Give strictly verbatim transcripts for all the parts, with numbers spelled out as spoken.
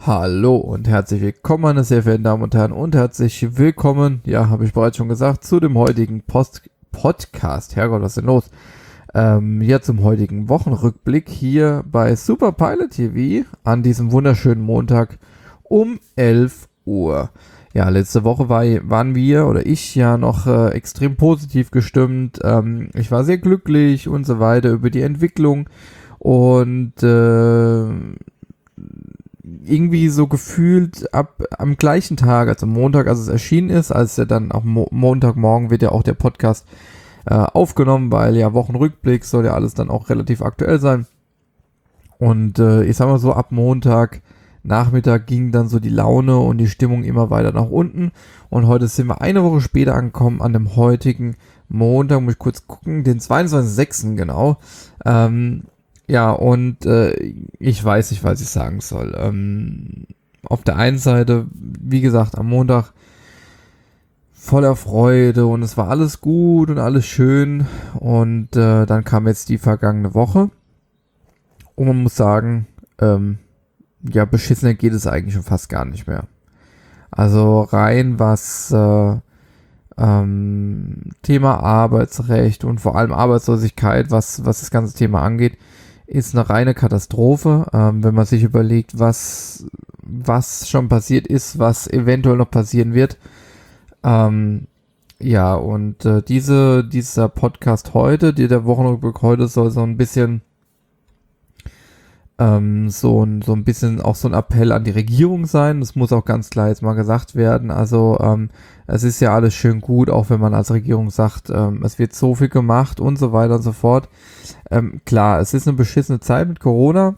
Hallo und herzlich willkommen, meine sehr verehrten Damen und Herren, und herzlich willkommen, ja, habe ich bereits schon gesagt, zu dem heutigen Post- Podcast. Herrgott, was ist denn los? Ähm, ja, zum heutigen Wochenrückblick hier bei Super Pilot T V an diesem wunderschönen Montag um elf Uhr. Ja, letzte Woche war, waren wir oder ich ja noch äh, extrem positiv gestimmt. Ähm, ich war sehr glücklich und so weiter über die Entwicklung und äh, irgendwie so gefühlt ab am gleichen Tag, also Montag, als es erschienen ist, als er dann auch Mo- Montagmorgen wird ja auch der Podcast äh, aufgenommen, weil ja Wochenrückblick soll ja alles dann auch relativ aktuell sein. Und äh, ich sag mal so, ab Montag Nachmittag ging dann so die Laune und die Stimmung immer weiter nach unten. Und heute sind wir eine Woche später angekommen, an dem heutigen Montag, muss ich kurz gucken, den zweiundzwanzigsten sechsten genau. Ähm, ja, und äh, ich weiß nicht, was ich sagen soll. Ähm, auf der einen Seite, wie gesagt, am Montag voller Freude und es war alles gut und alles schön. Und äh, dann kam jetzt die vergangene Woche. Und man muss sagen, ähm, ja, beschissener geht es eigentlich schon fast gar nicht mehr. Also rein was äh, ähm, Thema Arbeitsrecht und vor allem Arbeitslosigkeit, was, was das ganze Thema angeht, ist eine reine Katastrophe, ähm, wenn man sich überlegt, was, was schon passiert ist, was eventuell noch passieren wird. Ähm, ja, und äh, diese, dieser Podcast heute, die, der Wochenrückblick heute soll so ein bisschen ähm, so, ein, so ein bisschen auch so ein Appell an die Regierung sein. Das muss auch ganz klar jetzt mal gesagt werden. Also ähm, es ist ja alles schön gut, auch wenn man als Regierung sagt, ähm, es wird so viel gemacht und so weiter und so fort. Ähm, klar, es ist eine beschissene Zeit mit Corona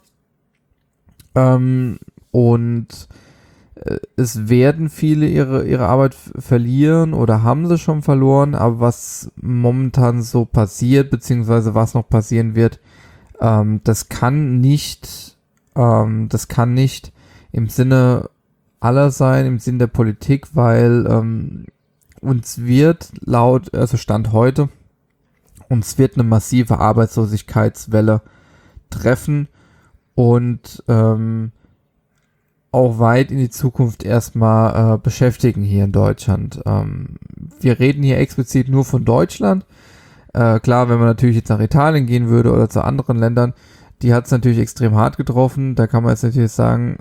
ähm, und äh, es werden viele ihre, ihre Arbeit f- verlieren oder haben sie schon verloren, aber was momentan so passiert, beziehungsweise was noch passieren wird, ähm, das kann nicht, ähm, das kann nicht im Sinne aller sein, im Sinne der Politik, weil ähm, uns wird laut, also Stand heute, uns wird eine massive Arbeitslosigkeitswelle treffen und ähm, auch weit in die Zukunft erstmal äh, beschäftigen hier in Deutschland. Ähm, wir reden hier explizit nur von Deutschland. Äh, klar, wenn man natürlich jetzt nach Italien gehen würde oder zu anderen Ländern, die hat es natürlich extrem hart getroffen. Da kann man jetzt natürlich sagen,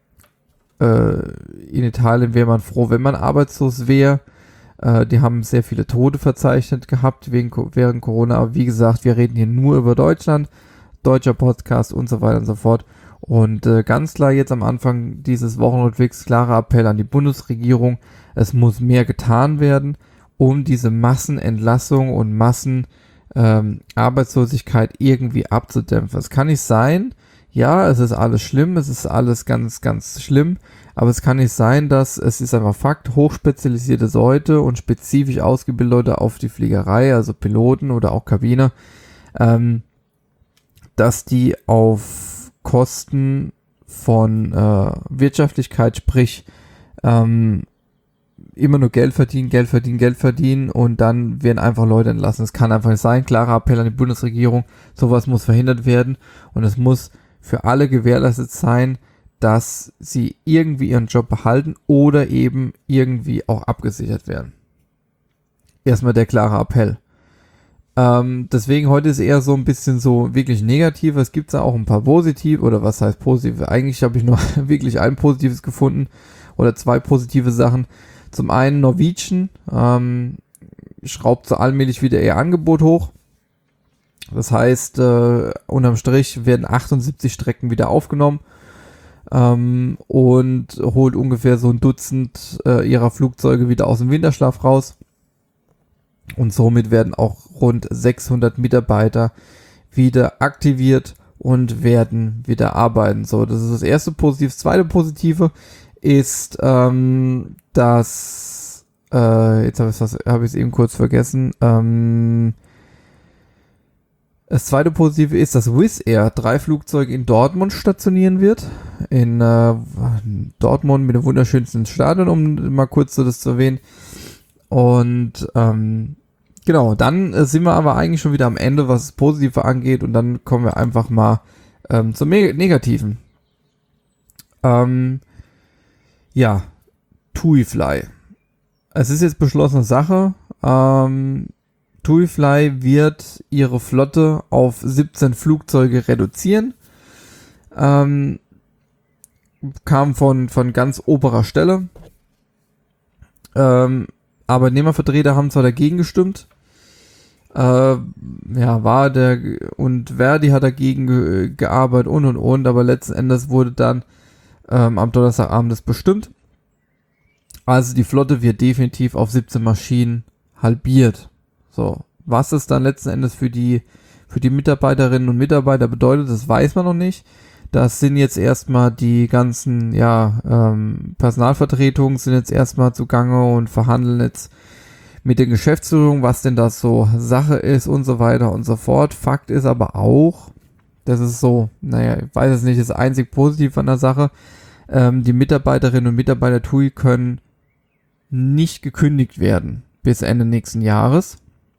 äh, in Italien wäre man froh, wenn man arbeitslos wäre. Äh, die haben sehr viele Tote verzeichnet gehabt wegen, während Corona. Aber wie gesagt, wir reden hier nur über Deutschland, deutscher Podcast und so weiter und so fort. Und äh, ganz klar jetzt am Anfang dieses Wochenrückblicks klarer Appell an die Bundesregierung. Es muss mehr getan werden, um diese Massenentlassung und Massenarbeitslosigkeit ähm, irgendwie abzudämpfen. Es kann nicht sein, ja, es ist alles schlimm, es ist alles ganz, ganz schlimm, aber es kann nicht sein, dass, es ist einfach Fakt, hochspezialisierte Leute und spezifisch ausgebildete Leute auf die Fliegerei, also Piloten oder auch Kabine, ähm, dass die auf Kosten von äh, Wirtschaftlichkeit, sprich ähm, immer nur Geld verdienen, Geld verdienen, Geld verdienen und dann werden einfach Leute entlassen. Es kann einfach nicht sein. Klarer Appell an die Bundesregierung, sowas muss verhindert werden und es muss für alle gewährleistet sein, dass sie irgendwie ihren Job behalten oder eben irgendwie auch abgesichert werden. Erstmal der klare Appell. Ähm, deswegen heute ist eher so ein bisschen so wirklich negativ. Es gibt da auch ein paar positive, oder was heißt positive? Eigentlich habe ich nur wirklich ein positives gefunden oder zwei positive Sachen. Zum einen Norwegian ähm, schraubt so allmählich wieder ihr Angebot hoch. Das heißt, äh, unterm Strich werden achtundsiebzig Strecken wieder aufgenommen ähm, und holt ungefähr so ein Dutzend äh, ihrer Flugzeuge wieder aus dem Winterschlaf raus. Und somit werden auch rund sechshundert Mitarbeiter wieder aktiviert und werden wieder arbeiten. So, das ist das erste Positive. Das zweite Positive ist, ähm, dass, äh, jetzt habe ich es hab eben kurz vergessen, ähm, das zweite Positive ist, dass Wizz Air drei Flugzeuge in Dortmund stationieren wird. In äh, Dortmund mit dem wunderschönsten Stadion, um mal kurz so das zu erwähnen. Und ähm, genau, dann äh, sind wir aber eigentlich schon wieder am Ende, was das Positive angeht. Und dann kommen wir einfach mal ähm, zum Negativen. Ähm, Ja, TuiFly. Es ist jetzt beschlossene Sache. Ähm, TuiFly wird ihre Flotte auf siebzehn Flugzeuge reduzieren. Ähm, kam von, von ganz oberer Stelle. Ähm, Arbeitnehmervertreter haben zwar dagegen gestimmt. Äh, ja, war der und Verdi hat dagegen ge, gearbeitet und und und, aber letzten Endes wurde dann ähm, am Donnerstagabend das bestimmt. Also die Flotte wird definitiv auf siebzehn Maschinen halbiert. So, was es dann letzten Endes für die für die Mitarbeiterinnen und Mitarbeiter bedeutet, das weiß man noch nicht. Das sind jetzt erstmal die ganzen, ja, ähm, Personalvertretungen sind jetzt erstmal zugange und verhandeln jetzt mit der Geschäftsführung, was denn das so Sache ist und so weiter und so fort. Fakt ist aber auch, das ist so, naja, ich weiß es nicht, das einzig Positiv an der Sache, ähm, die Mitarbeiterinnen und Mitarbeiter TUI können nicht gekündigt werden bis Ende nächsten Jahres.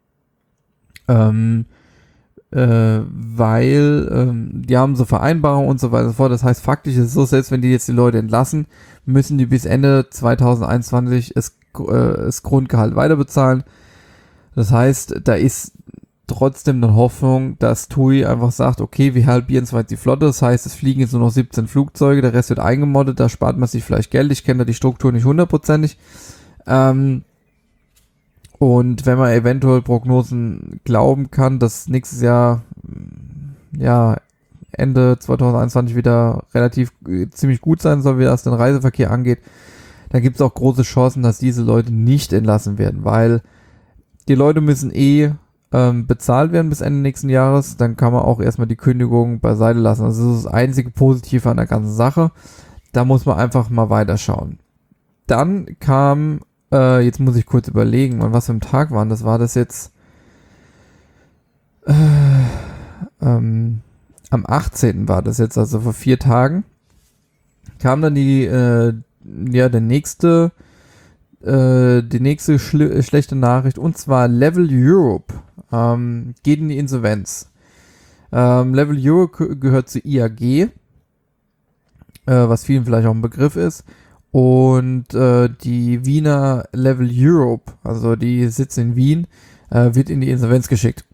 Ähm, äh, weil ähm, die haben so Vereinbarungen und so weiter und so fort. Das heißt, faktisch ist es so, selbst wenn die jetzt die Leute entlassen, müssen die bis Ende zwanzig einundzwanzig es, äh, das Grundgehalt weiter bezahlen. Das heißt, da ist trotzdem eine Hoffnung, dass TUI einfach sagt, okay, wir halbieren zwar die Flotte, das heißt, es fliegen jetzt nur noch siebzehn Flugzeuge, der Rest wird eingemoddet, da spart man sich vielleicht Geld, ich kenne da die Struktur nicht hundertprozentig. Ähm, und wenn man eventuell Prognosen glauben kann, dass nächstes Jahr, ja, Ende zwanzig einundzwanzig wieder relativ äh, ziemlich gut sein soll, wie das den Reiseverkehr angeht, dann gibt es auch große Chancen, dass diese Leute nicht entlassen werden, weil die Leute müssen eh ähm, bezahlt werden bis Ende nächsten Jahres, dann kann man auch erstmal die Kündigung beiseite lassen. Also das ist das einzige Positive an der ganzen Sache. Da muss man einfach mal weiterschauen. Dann kam, äh, jetzt muss ich kurz überlegen, was für ein Tag war das? War das jetzt äh, ähm, am achtzehnten war das jetzt, also vor vier Tagen, kam dann die, äh, ja, der nächste, äh, die nächste schle- schlechte Nachricht, und zwar Level Europe ähm, geht in die Insolvenz. Ähm, Level Europe gehört zu I A G, äh, was vielen vielleicht auch ein Begriff ist. Und äh, die Wiener Level Europe, also die sitzt in Wien, äh, wird in die Insolvenz geschickt.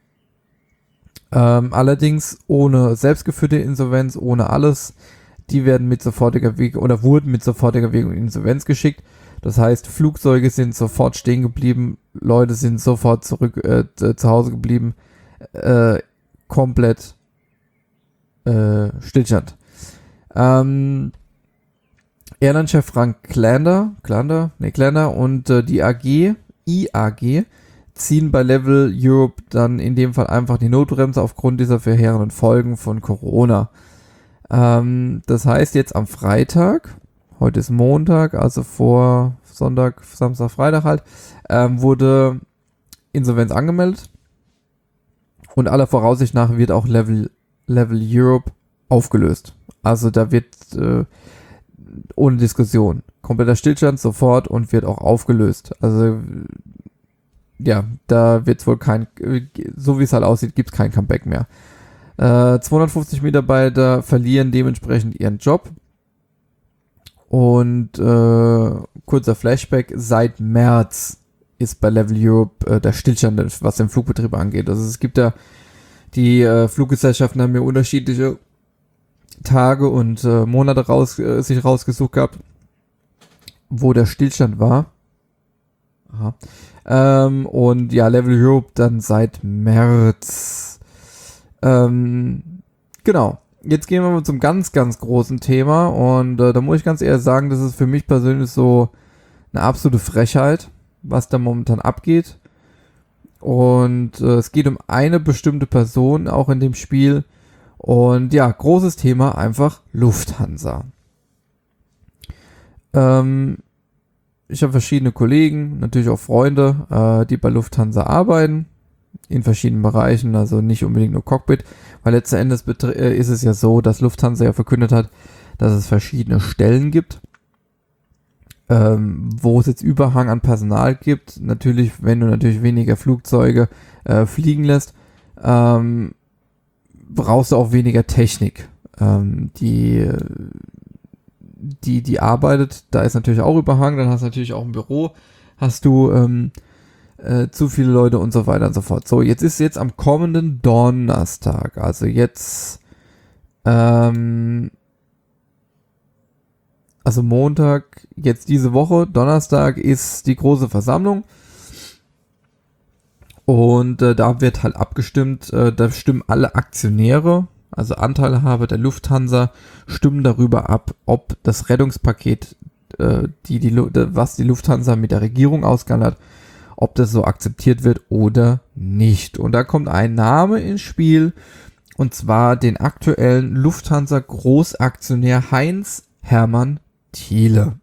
Ähm, allerdings ohne selbstgeführte Insolvenz, ohne alles. Die werden mit sofortiger Wirkung oder wurden mit sofortiger Wirkung in Insolvenz geschickt. Das heißt, Flugzeuge sind sofort stehen geblieben, Leute sind sofort zurück äh, zu Hause geblieben, äh, komplett äh, Stillstand. Ähm, Airline-Chef Frank Klander, Klander, nee, Klander und äh, die A G, I A G, ziehen bei Level Europe dann in dem Fall einfach die Notbremse aufgrund dieser verheerenden Folgen von Corona. Ähm, das heißt, jetzt am Freitag, heute ist Montag, also vor Sonntag, Samstag, Freitag halt, ähm, wurde Insolvenz angemeldet und aller Voraussicht nach wird auch Level, Level Europe aufgelöst. Also da wird äh, ohne Diskussion kompletter Stillstand sofort und wird auch aufgelöst. Also ja, da wird es wohl kein, so wie es halt aussieht, gibt es kein Comeback mehr. Äh, zweihundertfünfzig Mitarbeiter verlieren dementsprechend ihren Job. Und äh, kurzer Flashback, seit März ist bei Level Europe äh, der Stillstand, was den Flugbetrieb angeht. Also es gibt ja, die äh, Fluggesellschaften haben ja unterschiedliche Tage und äh, Monate raus, äh, sich rausgesucht gehabt, wo der Stillstand war. Aha. Ähm, und ja, Level Europe dann seit März. Ähm, genau. Jetzt gehen wir mal zum ganz, ganz großen Thema und äh, da muss ich ganz ehrlich sagen, das ist für mich persönlich so eine absolute Frechheit, was da momentan abgeht. Und äh, es geht um eine bestimmte Person auch in dem Spiel. Und ja, großes Thema, einfach Lufthansa. Ähm, ich habe verschiedene Kollegen, natürlich auch Freunde, äh, die bei Lufthansa arbeiten, in verschiedenen Bereichen, also nicht unbedingt nur Cockpit, weil letzten Endes betri- äh, ist es ja so, dass Lufthansa ja verkündet hat, dass es verschiedene Stellen gibt, ähm, wo es jetzt Überhang an Personal gibt. Natürlich, wenn du natürlich weniger Flugzeuge äh, fliegen lässt, ähm, brauchst du auch weniger Technik, ähm, die die, die arbeitet, da ist natürlich auch Überhang, dann hast du natürlich auch ein Büro, hast du ähm, äh, zu viele Leute und so weiter und so fort. So, jetzt ist jetzt am kommenden Donnerstag, also jetzt, ähm, also Montag, jetzt diese Woche, Donnerstag ist die große Versammlung. Und äh, da wird halt abgestimmt, äh, da stimmen alle Aktionäre, also Anteilhaber der Lufthansa, stimmen darüber ab, ob das Rettungspaket, äh, die, die, was die Lufthansa mit der Regierung ausgehandelt hat, ob das so akzeptiert wird oder nicht. Und da kommt ein Name ins Spiel, und zwar den aktuellen Lufthansa-Großaktionär Heinz-Hermann Thiele.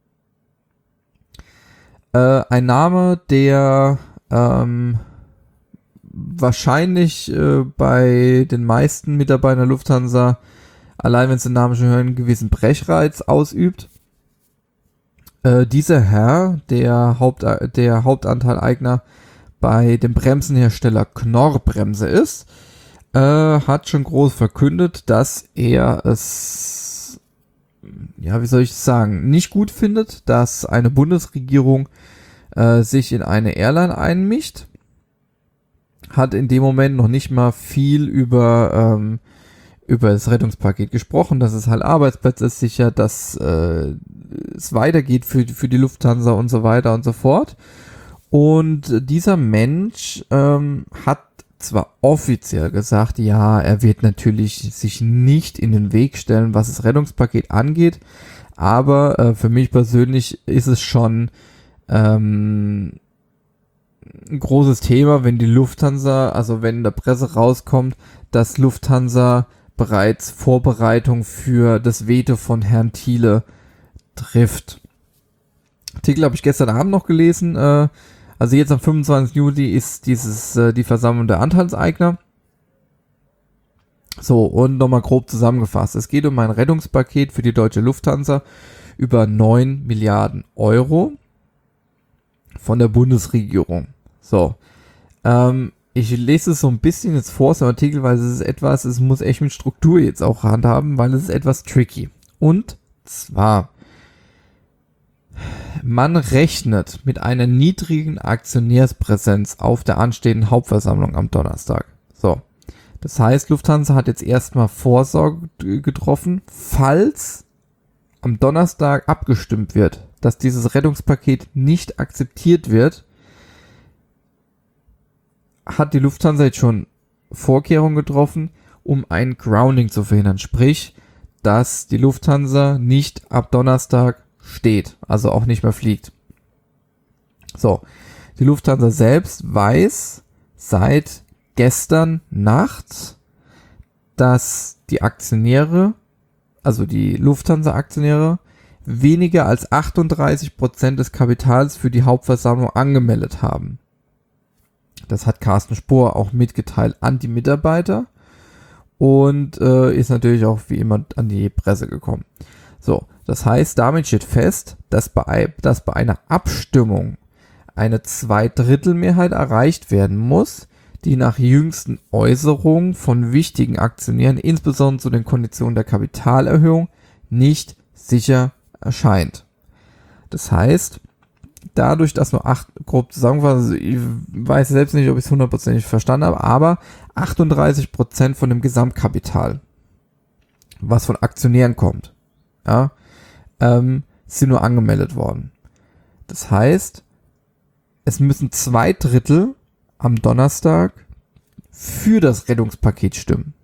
Äh, ein Name, der ähm, wahrscheinlich äh, bei den meisten Mitarbeitern der Lufthansa, allein wenn sie den Namen schon hören, einen gewissen Brechreiz ausübt. Äh, dieser Herr, der, Haupt, der Hauptanteileigner bei dem Bremsenhersteller Knorr-Bremse ist, äh, hat schon groß verkündet, dass er es, ja, wie soll ich sagen, nicht gut findet, dass eine Bundesregierung äh, sich in eine Airline einmischt. Hat in dem Moment noch nicht mal viel über, ähm, über das Rettungspaket gesprochen, dass es halt Arbeitsplätze sichert, dass äh, es weitergeht für, für die Lufthansa und so weiter und so fort. Und dieser Mensch ähm, hat zwar offiziell gesagt, ja, er wird natürlich sich nicht in den Weg stellen, was das Rettungspaket angeht, aber äh, für mich persönlich ist es schon ähm, ein großes Thema, wenn die Lufthansa, also wenn in der Presse rauskommt, dass Lufthansa bereits Vorbereitung für das Veto von Herrn Thiele trifft. Artikel habe ich gestern Abend noch gelesen, äh, also jetzt am fünfundzwanzigsten Juli ist dieses äh, die Versammlung der Anteilseigner. So, und nochmal grob zusammengefasst. Es geht um ein Rettungspaket für die deutsche Lufthansa über neun Milliarden Euro von der Bundesregierung. So, ähm, ich lese es so ein bisschen jetzt vor aus dem Artikel, weil es ist etwas, es muss echt mit Struktur jetzt auch handhaben, weil es ist etwas tricky. Und zwar, man rechnet mit einer niedrigen Aktionärspräsenz auf der anstehenden Hauptversammlung am Donnerstag. So, das heißt, Lufthansa hat jetzt erstmal Vorsorge getroffen, falls am Donnerstag abgestimmt wird, dass dieses Rettungspaket nicht akzeptiert wird, hat die Lufthansa jetzt schon Vorkehrungen getroffen, um ein Grounding zu verhindern. Sprich, dass die Lufthansa nicht ab Donnerstag steht, also auch nicht mehr fliegt. So, die Lufthansa selbst weiß seit gestern Nacht, dass die Aktionäre, also die Lufthansa-Aktionäre, weniger als achtunddreißig Prozent des Kapitals für die Hauptversammlung angemeldet haben. Das hat Carsten Spohr auch mitgeteilt an die Mitarbeiter und äh, ist natürlich auch wie immer an die Presse gekommen. So, das heißt, damit steht fest, dass bei, dass bei einer Abstimmung eine Zweidrittelmehrheit erreicht werden muss, die nach jüngsten Äußerungen von wichtigen Aktionären, insbesondere zu den Konditionen der Kapitalerhöhung, nicht sicher erscheint. Das heißt, dadurch, dass nur acht, grob zusammengefasst, also ich weiß selbst nicht, ob ich es hundertprozentig verstanden habe, aber achtunddreißig Prozent von dem Gesamtkapital, was von Aktionären kommt, ja, ähm, sind nur angemeldet worden. Das heißt, es müssen zwei Drittel am Donnerstag für das Rettungspaket stimmen.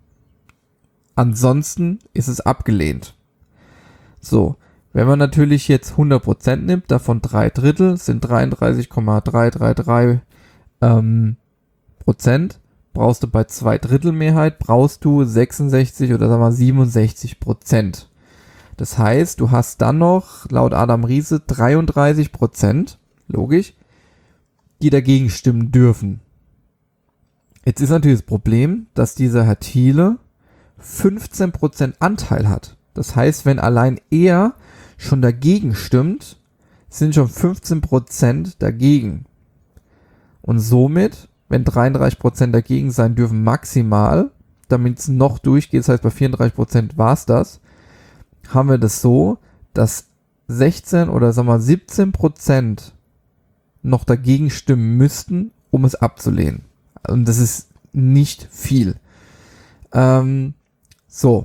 Ansonsten ist es abgelehnt. So, wenn man natürlich jetzt hundert Prozent nimmt, davon drei Drittel sind dreiunddreißig Komma dreihundertdreiunddreißig ähm, Prozent, brauchst du bei zwei Drittel Mehrheit, brauchst du sechsundsechzig oder sagen wir siebenundsechzig Prozent. Das heißt, du hast dann noch, laut Adam Riese, dreiunddreißig Prozent, logisch, die dagegen stimmen dürfen. Jetzt ist natürlich das Problem, dass dieser Herr Thiele fünfzehn Prozent Anteil hat. Das heißt, wenn allein er schon dagegen stimmt, sind schon fünfzehn Prozent dagegen. Und somit, wenn dreiunddreißig Prozent dagegen sein dürfen maximal, damit es noch durchgeht, das heißt bei vierunddreißig Prozent war es das, haben wir das so, dass sechzehn oder sagen wir mal siebzehn Prozent noch dagegen stimmen müssten, um es abzulehnen. Und das ist nicht viel. Ähm, so.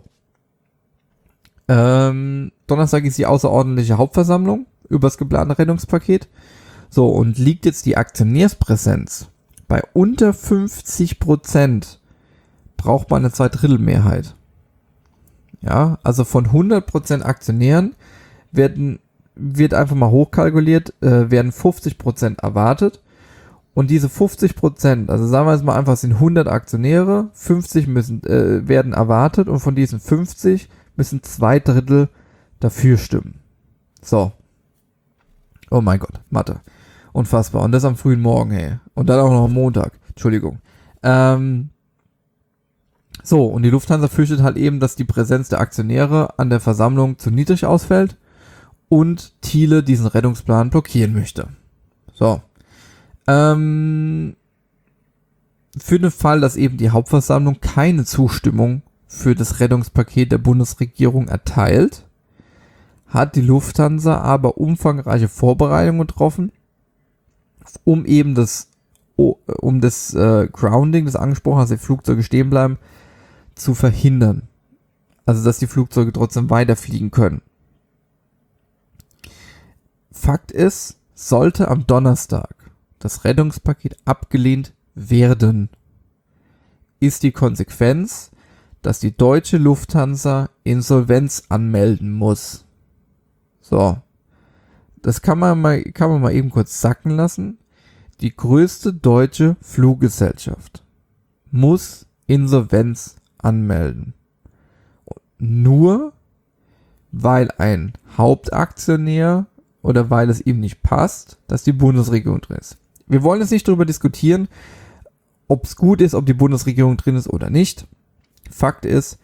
Ähm, Donnerstag ist die außerordentliche Hauptversammlung über das geplante Rettungspaket. So, und liegt jetzt die Aktionärspräsenz bei unter fünfzig Prozent, braucht man eine Zweidrittelmehrheit. Ja, also von hundert Prozent Aktionären werden, wird einfach mal hochkalkuliert, äh, werden fünfzig Prozent erwartet. Und diese fünfzig Prozent, also sagen wir jetzt mal einfach, es sind hundert Aktionäre, fünfzig müssen, äh, werden erwartet und von diesen fünfzig müssen zwei Drittel dafür stimmen. So. Oh mein Gott, Mathe. Unfassbar. Und das am frühen Morgen, hey. Und dann auch noch am Montag. Entschuldigung. Ähm, so, und die Lufthansa fürchtet halt eben, dass die Präsenz der Aktionäre an der Versammlung zu niedrig ausfällt und Thiele diesen Rettungsplan blockieren möchte. So. Ähm, für den Fall, dass eben die Hauptversammlung keine Zustimmung für das Rettungspaket der Bundesregierung erteilt, hat die Lufthansa aber umfangreiche Vorbereitungen getroffen, um eben das, um das äh, Grounding, das angesprochen, dass die Flugzeuge stehen bleiben, zu verhindern. Also, dass die Flugzeuge trotzdem weiterfliegen können. Fakt ist, sollte am Donnerstag das Rettungspaket abgelehnt werden, ist die Konsequenz, dass die deutsche Lufthansa Insolvenz anmelden muss. So. Das kann man mal, kann man mal eben kurz sacken lassen. Die größte deutsche Fluggesellschaft muss Insolvenz anmelden. Nur weil ein Hauptaktionär oder weil es ihm nicht passt, dass die Bundesregierung drin ist. Wir wollen jetzt nicht darüber diskutieren, ob es gut ist, ob die Bundesregierung drin ist oder nicht. Fakt ist,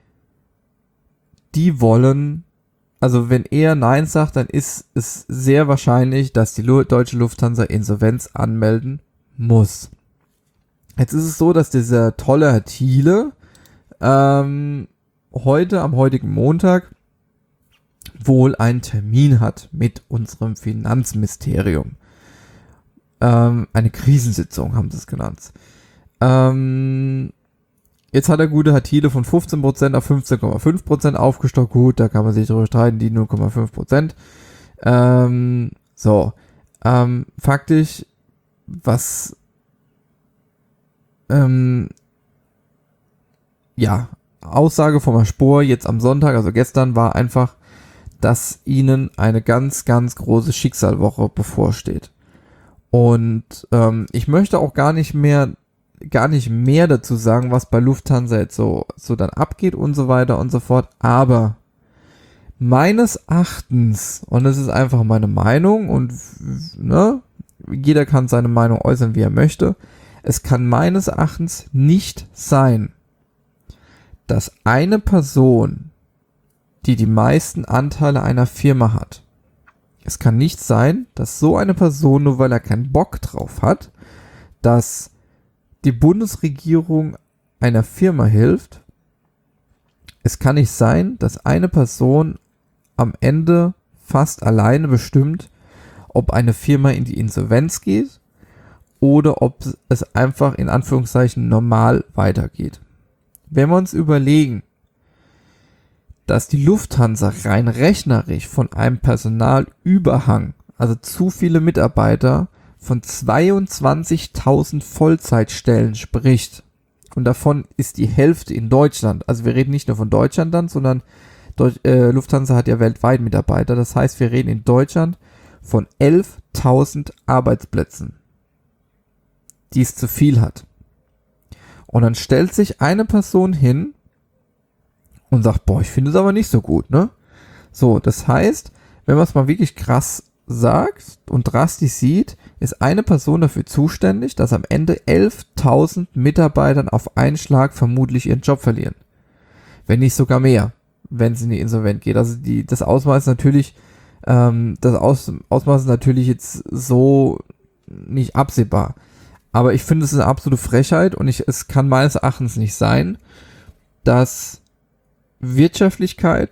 die wollen, also wenn er Nein sagt, dann ist es sehr wahrscheinlich, dass die deutsche Lufthansa Insolvenz anmelden muss. Jetzt ist es so, dass dieser tolle Herr Thiele ähm, heute, am heutigen Montag, wohl einen Termin hat mit unserem Finanzministerium. Ähm, eine Krisensitzung haben sie es genannt. Ähm, jetzt hat der gute Herr Thiele von fünfzehn Prozent auf fünfzehn Komma fünf Prozent aufgestockt. Gut, da kann man sich drüber streiten, die null Komma fünf Prozent. Ähm, so, ähm, faktisch, was ähm, ja, Aussage von Herrn Spohr jetzt am Sonntag, also gestern, war einfach, dass ihnen eine ganz, ganz große Schicksalswoche bevorsteht. Und ähm, ich möchte auch gar nicht mehr, gar nicht mehr dazu sagen, was bei Lufthansa jetzt so, so dann abgeht und so weiter und so fort. Aber meines Erachtens, und das ist einfach meine Meinung und ne, jeder kann seine Meinung äußern, wie er möchte, es kann meines Erachtens nicht sein, dass eine Person, die die meisten Anteile einer Firma hat, es kann nicht sein, dass so eine Person, nur weil er keinen Bock drauf hat, dass die Bundesregierung einer Firma hilft. Es kann nicht sein, dass eine Person am Ende fast alleine bestimmt, ob eine Firma in die Insolvenz geht oder ob es einfach in Anführungszeichen normal weitergeht. Wenn wir uns überlegen, dass die Lufthansa rein rechnerisch von einem Personalüberhang, also zu viele Mitarbeiter, von zweiundzwanzigtausend Vollzeitstellen spricht. Und davon ist die Hälfte in Deutschland. Also wir reden nicht nur von Deutschland dann, sondern Deutsch, äh, Lufthansa hat ja weltweit Mitarbeiter. Das heißt, wir reden in Deutschland von elftausend Arbeitsplätzen, die es zu viel hat. Und dann stellt sich eine Person hin und sagt, boah, ich finde es aber nicht so gut, ne? So, das heißt, wenn man es mal wirklich krass sagt und drastisch sieht, ist eine Person dafür zuständig, dass am Ende elftausend Mitarbeitern auf einen Schlag vermutlich ihren Job verlieren. Wenn nicht sogar mehr, wenn es in die Insolvenz geht. Also die, das Ausmaß ist natürlich, ähm, das Aus, Ausmaß ist natürlich jetzt so nicht absehbar. Aber ich finde, es ist eine absolute Frechheit und ich, es kann meines Erachtens nicht sein, dass Wirtschaftlichkeit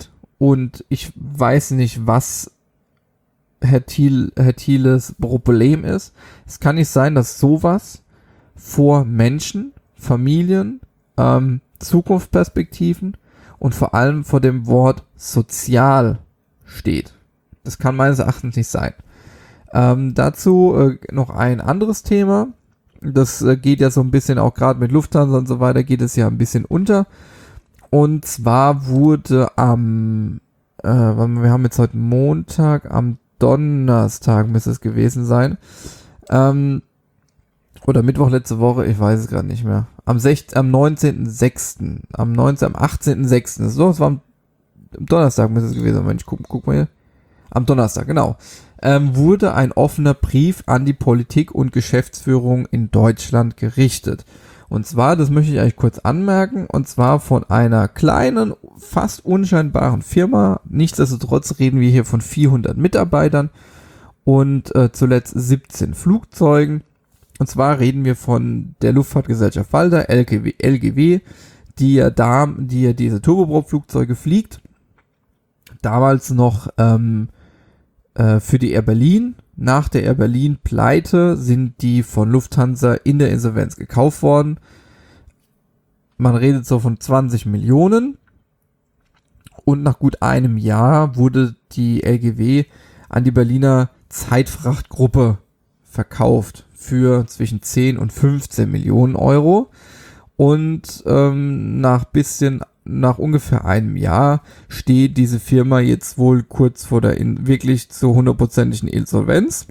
und ich weiß nicht, was Herr Thiel, Herr Thieles Problem ist. Es kann nicht sein, dass sowas vor Menschen, Familien, ähm, Zukunftsperspektiven und vor allem vor dem Wort sozial steht. Das kann meines Erachtens nicht sein. Ähm, dazu äh, noch ein anderes Thema. Das äh, geht ja so ein bisschen auch gerade mit Lufthansa und so weiter, geht es ja ein bisschen unter. Und zwar wurde am, äh, wir haben jetzt heute Montag, am Donnerstag müsste es gewesen sein, ähm, oder Mittwoch letzte Woche, ich weiß es gerade nicht mehr, am, sechzehnten, am neunzehnten sechsten am neunzehnten, am achtzehnten sechsten So, es war am Donnerstag müsste es gewesen sein, Mensch, guck, guck mal hier, am Donnerstag, genau, ähm, wurde ein offener Brief an die Politik und Geschäftsführung in Deutschland gerichtet. Und zwar, das möchte ich eigentlich kurz anmerken, und zwar von einer kleinen, fast unscheinbaren Firma. Nichtsdestotrotz reden wir hier von vierhundert Mitarbeitern und äh, zuletzt siebzehn Flugzeugen. Und zwar reden wir von der Luftfahrtgesellschaft Walter, L G W, L G W, die ja da, die ja diese Turboprop-Flugzeuge fliegt. Damals noch ähm, äh, für die Air Berlin. Nach der Air Berlin Pleite sind die von Lufthansa in der Insolvenz gekauft worden. Man redet so von zwanzig Millionen. Und nach gut einem Jahr wurde die L G W an die Berliner Zeitfrachtgruppe verkauft für zwischen zehn und fünfzehn Millionen Euro. Und ähm, nach bisschen, nach ungefähr einem Jahr steht diese Firma jetzt wohl kurz vor der in, wirklich zu hundertprozentigen Insolvenz.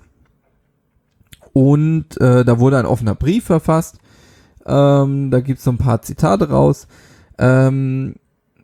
Und äh, da wurde ein offener Brief verfasst. Ähm, da gibt es so ein paar Zitate raus. Ähm,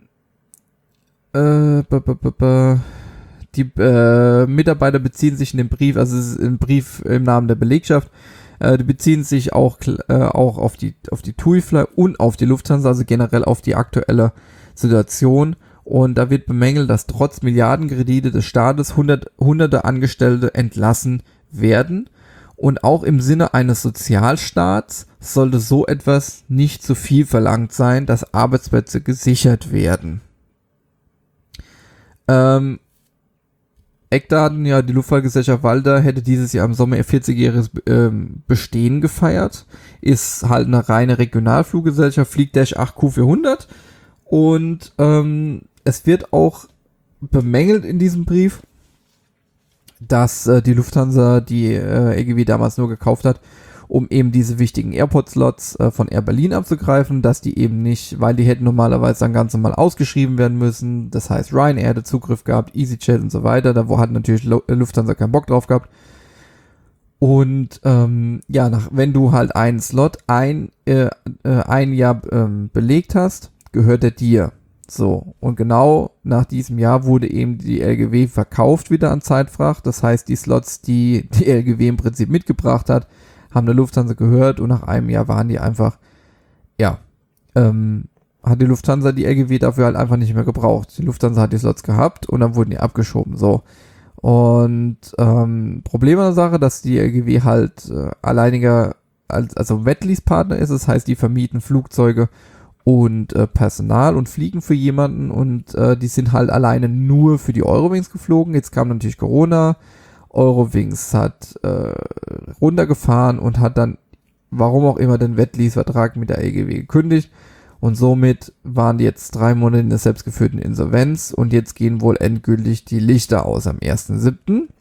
äh, b -b -b -b die äh, Mitarbeiter beziehen sich in dem Brief, also es ist ein Brief im Namen der Belegschaft, äh, die beziehen sich auch, äh, auch auf die, auf die TUI Fly und auf die Lufthansa, also generell auf die aktuelle Situation. Und da wird bemängelt, dass trotz Milliardenkredite des Staates hundert, hunderte Angestellte entlassen werden. Und auch im Sinne eines Sozialstaats sollte so etwas nicht zu viel verlangt sein, dass Arbeitsplätze gesichert werden. Ähm, Eckdaten, ja, die Luftfahrtgesellschaft Walter hätte dieses Jahr im Sommer ihr vierzigjähriges ähm, Bestehen gefeiert. Ist halt eine reine Regionalfluggesellschaft, fliegt Dash acht Q vierhundert. Und ähm, es wird auch bemängelt in diesem Brief, dass äh, die Lufthansa die äh, L G W damals nur gekauft hat, um eben diese wichtigen Airport-Slots äh, von Air Berlin abzugreifen, dass die eben nicht, weil die hätten normalerweise dann ganz normal ausgeschrieben werden müssen, das heißt Ryanair hätte Zugriff gehabt, EasyJet und so weiter, da wo hat natürlich Lufthansa keinen Bock drauf gehabt. Und ähm, ja, nach, wenn du halt einen Slot ein, äh, äh, ein Jahr ähm, belegt hast, gehört er dir. So, und genau nach diesem Jahr wurde eben die L G W verkauft wieder an Zeitfracht, das heißt die Slots, die die L G W im Prinzip mitgebracht hat, haben der Lufthansa gehört und nach einem Jahr waren die einfach, ja, ähm, hat die Lufthansa die L G W dafür halt einfach nicht mehr gebraucht. Die Lufthansa hat die Slots gehabt und dann wurden die abgeschoben, so. Und ähm, Problem an der Sache, dass die L G W halt äh, alleiniger, als, also Wetlease-Partner ist, das heißt, die vermieten Flugzeuge und äh, Personal und fliegen für jemanden und äh, die sind halt alleine nur für die Eurowings geflogen. Jetzt kam natürlich Corona, Eurowings hat äh, runtergefahren und hat dann, warum auch immer, den Wetlease-Vertrag mit der L G W gekündigt und somit waren die jetzt drei Monate in der selbstgeführten Insolvenz und jetzt gehen wohl endgültig die Lichter aus am ersten siebten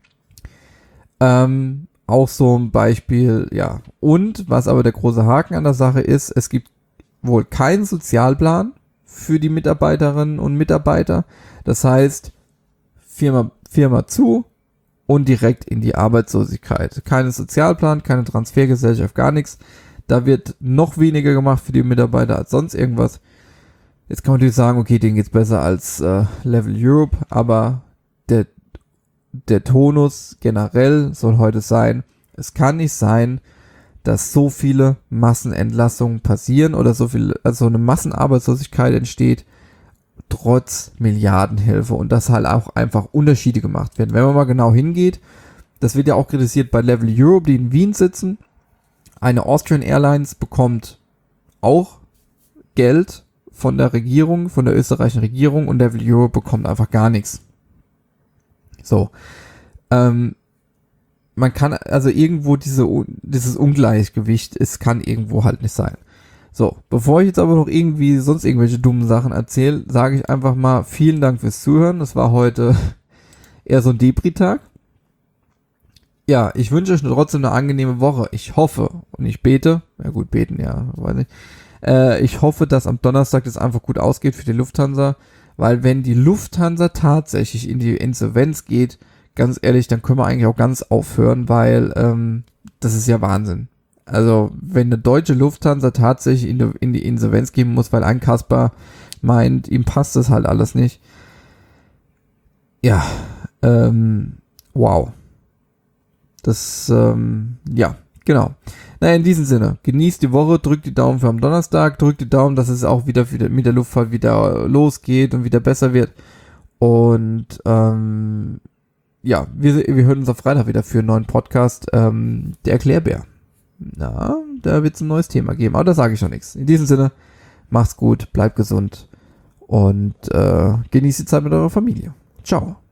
Ähm, auch so ein Beispiel, ja. Und was aber der große Haken an der Sache ist, es gibt wohl keinen Sozialplan für die Mitarbeiterinnen und Mitarbeiter. Das heißt, Firma, Firma zu, und direkt in die Arbeitslosigkeit. Keinen Sozialplan, keine Transfergesellschaft, gar nichts. Da wird noch weniger gemacht für die Mitarbeiter als sonst irgendwas. Jetzt kann man natürlich sagen, okay, denen geht's besser als äh, Level Europe, aber der, der Tonus generell soll heute sein, es kann nicht sein, dass so viele Massenentlassungen passieren oder so viel, also eine Massenarbeitslosigkeit entsteht, trotz Milliardenhilfe und dass halt auch einfach Unterschiede gemacht werden. Wenn man mal genau hingeht, das wird ja auch kritisiert bei Level Europe, die in Wien sitzen. Eine Austrian Airlines bekommt auch Geld von der Regierung, von der österreichischen Regierung, und Devil Europe bekommt einfach gar nichts. So. Ähm, man kann, also irgendwo diese, dieses Ungleichgewicht, es kann irgendwo halt nicht sein. So, bevor ich jetzt aber noch irgendwie sonst irgendwelche dummen Sachen erzähle, sage ich einfach mal vielen Dank fürs Zuhören. Das war heute eher so ein Depri-Tag. Ja, ich wünsche euch trotzdem eine angenehme Woche. Ich hoffe und ich bete, ja gut, beten, ja, weiß nicht. Äh, ich hoffe, dass am Donnerstag das einfach gut ausgeht für die Lufthansa, weil wenn die Lufthansa tatsächlich in die Insolvenz geht, ganz ehrlich, dann können wir eigentlich auch ganz aufhören, weil ähm, das ist ja Wahnsinn. Also, wenn eine deutsche Lufthansa tatsächlich in die, in die Insolvenz gehen muss, weil ein Kasper meint, ihm passt das halt alles nicht. Ja, ähm, wow. Das, ähm, ja, genau. Naja, in diesem Sinne, genießt die Woche, drückt die Daumen für am Donnerstag, drückt die Daumen, dass es auch wieder, wieder mit der Luftfahrt wieder losgeht und wieder besser wird. Und, ähm, ja, wir, wir hören uns auf Freitag wieder für einen neuen Podcast, ähm, der Erklärbär. Na, da wird es ein neues Thema geben, aber da sage ich schon nichts. In diesem Sinne, macht's gut, bleibt gesund und äh, genießt die Zeit mit eurer Familie. Ciao.